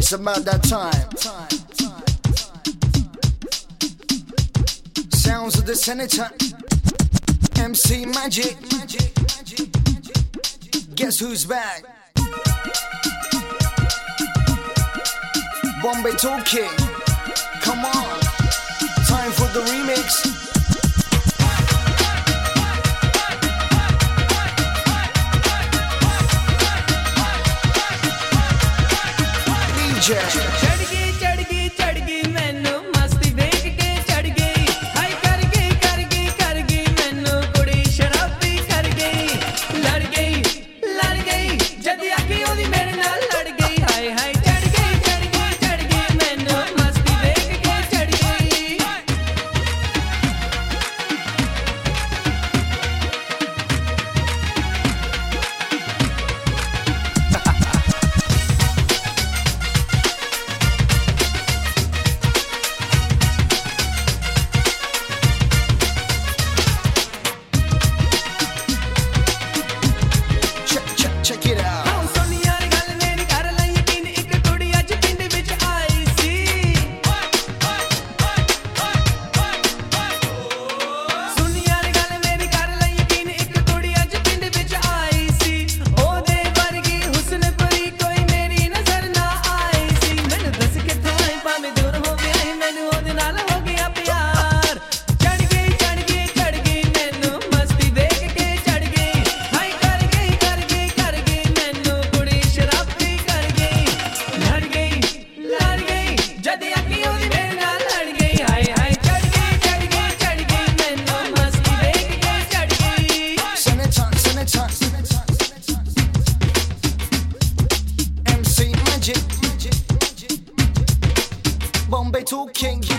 It's about that time. Sounds of the senator, MC Magic. Guess who's back? Bombay Talking. Come on, time for the remix. चढ़गी मैनू मस्ती देख के चढ़ गई हाय कर गई मैनू कुड़ी शराबी कर गई लड़ गई जद आखी ओदी मेरे नाल लड़ गई हाय हाय चढ़ गई मैनू मस्ती देख के चढ़ गई Check it out. MC Magic, Bombay Talking.